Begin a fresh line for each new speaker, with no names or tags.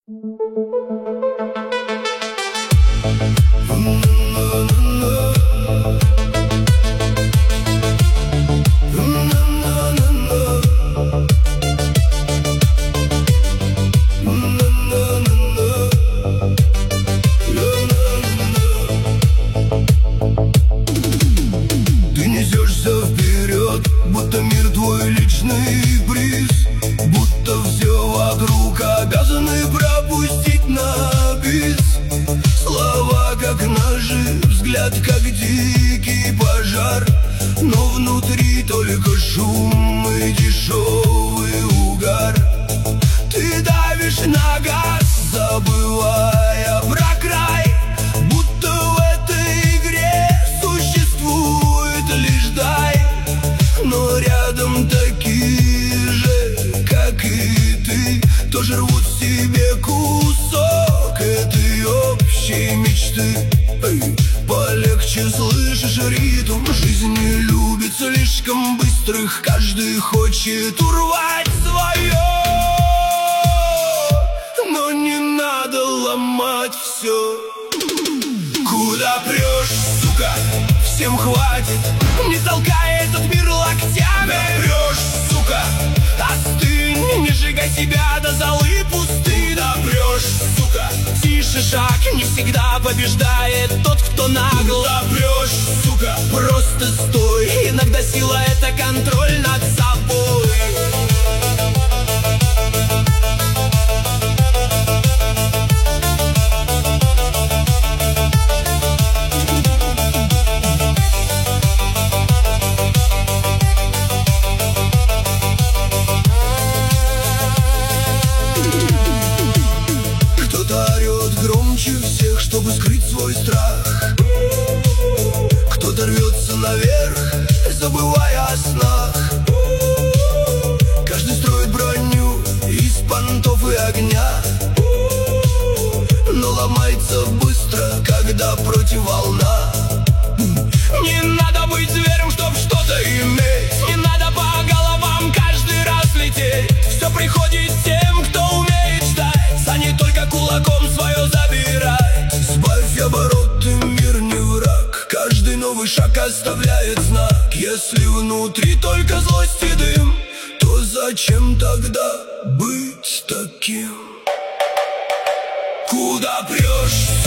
Ты несешься вперед, будто мир твой личный приз, будто все вокруг обязаны пропустить на бис. Слова как ножи, взгляд как дикий пожар, но внутри только шум и дешевый угар. Ты давишь на газ, забывая про край, будто в этой игре существует лишь дай. Но рядом такие же, как и ты, тоже рвут себе кусок этой общей мечты. Полегче, слышишь ритм, жизнь не любит слишком быстрых, каждый хочет урвать свое. Но не надо ломать все. Куда прешь, сука, всем хватит, не толкай этот мир локтями. Да прешь, сука, остынь, не сжигай себя до золы пусты. Да прешь, сука, тише шаг, не всегда побеждает тот, кто нагл. Да прешь, сука, просто стой, иногда сила — это контроль над собой. Громче всех, чтобы скрыть свой страх. Кто-то рвется наверх, забывая о снах. Каждый строит броню из понтов и огня, но ломается быстро, когда против волна. Не надо быть зверем, чтоб что-то иметь, не надо по головам каждый раз лететь. Все приходит тем, кто умеет ждать, а не только кулаком свое забирать. Сбавь обороты, мир не враг, каждый новый шаг оставляет знак. Если внутри только злость и дым, то зачем тогда быть таким? Куда прешь?